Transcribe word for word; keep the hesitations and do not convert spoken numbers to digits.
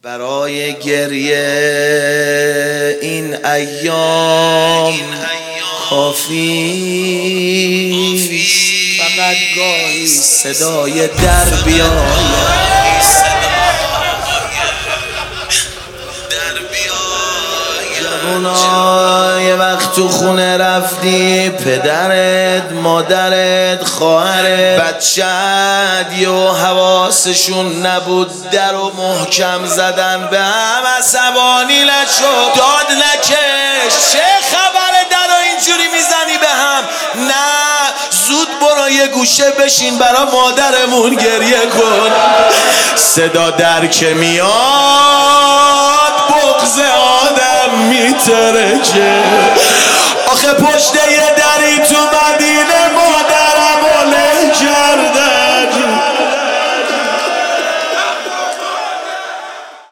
برای گریه این ایام کافی، فقط گاهی صدای در بیاید. جوونا یه وقت تو خونه رفتی، پدرت، مادرت، خواهرت، بچه‌ت یه حواسشون نبود، در و محکم زدن به هم، عصبانی نشو، داد نکش، چه خبره در رو اینجوری میزنی به هم؟ نه، زود برو یه گوشه بشین برا مادرمون گریه کن. صدا در که میاد بغض آدم میترکه. آخه پشت یه دری تو